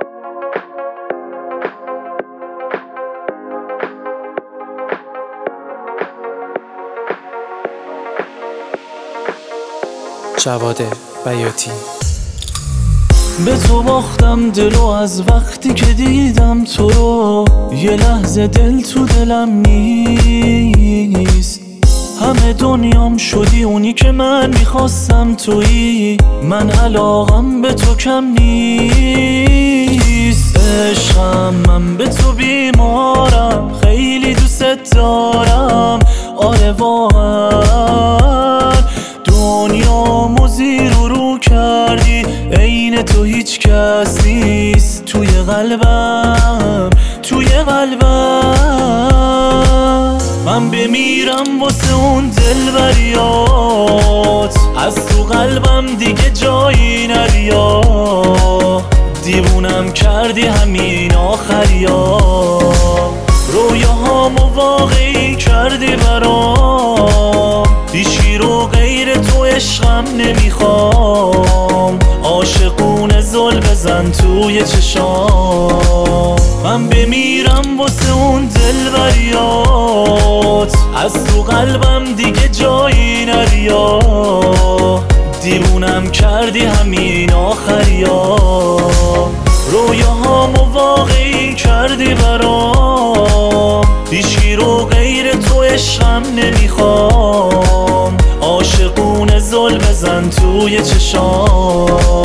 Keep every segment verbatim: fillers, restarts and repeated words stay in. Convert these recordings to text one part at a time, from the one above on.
جواد بیاتی. به تو باختم دلو از وقتی که دیدم تو رو، یه لحظه دل تو دلم نیست. همه دنیام شدی اونی که من میخواستم تویی، من علاقم به تو کم نیست. عشقم من به تو بیمارم، خیلی دوست دارم. آره واقعا دنیامو زیر و رو کردی، عین تو هیچ کس نیست. توی قلبم توی قلبم من بمیرم واسه اون دلبریات، از تو قلبم دیگه جایی نریا. دیوونم کردی همین آخریا، رویاهامو واقعی کردی برام. هیچی رو غیر تو عشقم نمیخوام، عاشقونه زل بزن توی چشام. من بمیرم واسه اون دلبریات، از تو قلبم دیگه جایی نریا. دیوونم کردی همین آخریا، رویاهامو واقعی کردی برام. هیچی رو غیر تو عشقم نمیخوام، عاشقونه زل بزن توی چشام.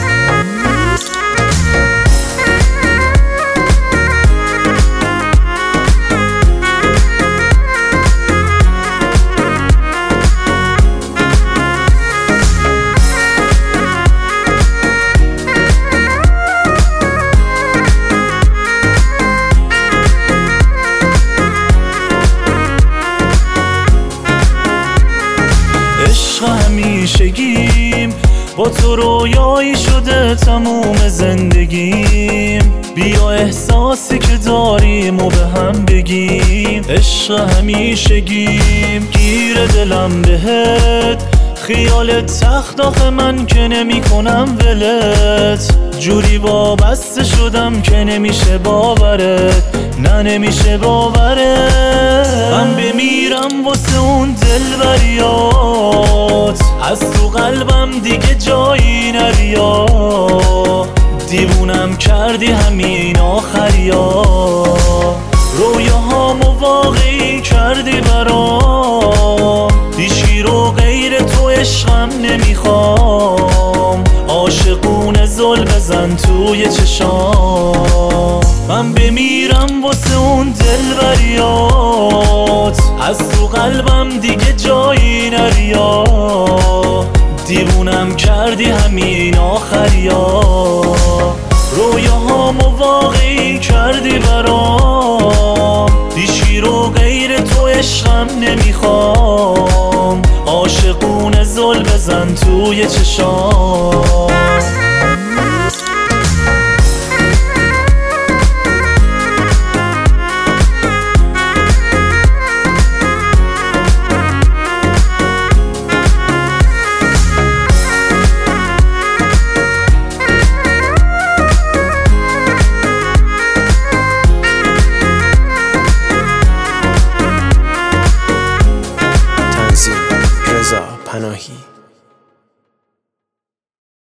همیشگیم با تو رویایی شده تموم زندگیم. بیا احساسی که داریم و به هم بگیم. عشق همیشگیم گیر دلم بهت، خیالت تخت آخه من که نمی کنم ولت. جوری وابسته شدم که نمیشه باورت، نه نمیشه باورت. من بمیرم واسه اون دلبریات، از تو قلبم دیگه جایی نریا. دیوونم کردی همین آخریا، رویاهامو واقعی کردی برام. هیچی رو غیر تو عشقم نمیخوام، عاشقونه زل بزن توی چشام. من بمیرم واسه اون دلبریات، از تو قلبم دیگه جایی نریا. دیوونم کردی همین آخریا، رویاهامو واقعی کردی برام. هیچی رو غیر تو عشقم نمیخوام، عاشقونه زل بزن توی چشام.